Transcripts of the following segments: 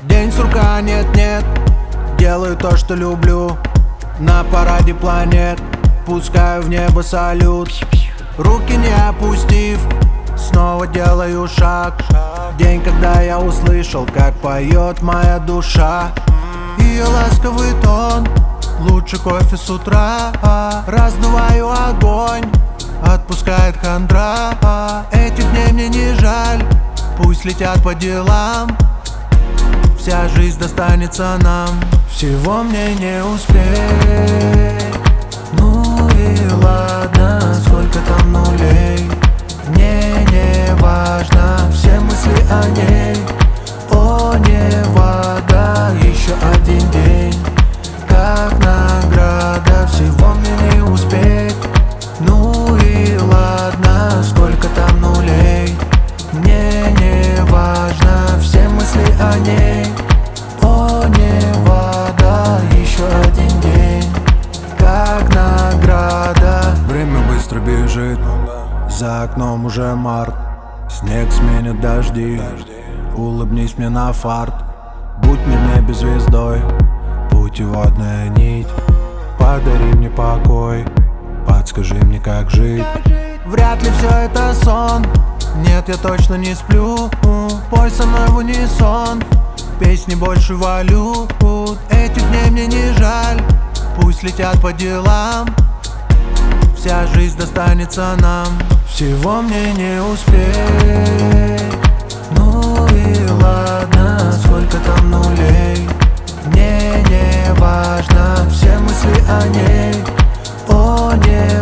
День сурка нет-нет, делаю то, что люблю. На параде планет пускаю в небо салют. Руки не опустив, снова делаю шаг. День, когда я услышал, как поет моя душа. Ее ласковый тон, лучше кофе с утра. Раздуваю огонь, отпускает хандра. Этих дней мне не жаль, пусть летят по делам. Вся жизнь достанется нам, всего мне не успеть. Ну и ладно, сколько там нулей, мне не важно, все мысли о ней. О, Невада, еще один день, как награда, всего мне не успеть. Ну и ладно, сколько там нулей, мне не важно, все мысли о ней. О, Невада, еще один день, как награда. Время быстро бежит, за окном уже март. Снег сменит дожди, улыбнись мне на фарт. Будь мне в небе звездой, путеводная нить. Подари мне покой, подскажи мне, как жить. Вряд ли все это сон, нет, я точно не сплю. Пой со мной в унисон, песни больше валют. Этих дней мне не жаль, пусть летят по делам. Вся жизнь достанется нам, всего мне не успеть. Ну и ладно, сколько там нулей, мне не важно, все мысли о ней. О,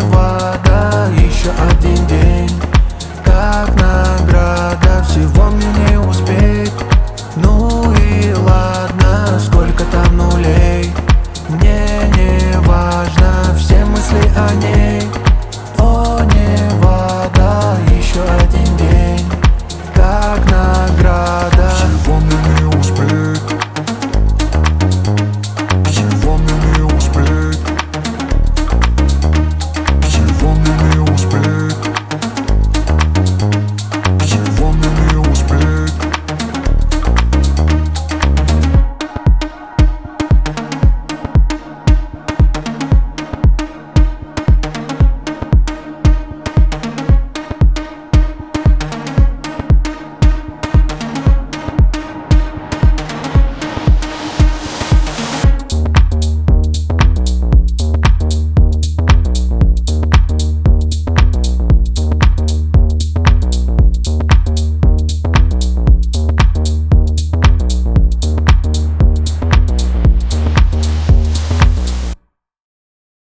Невада, еще один день, как награда, всего мне не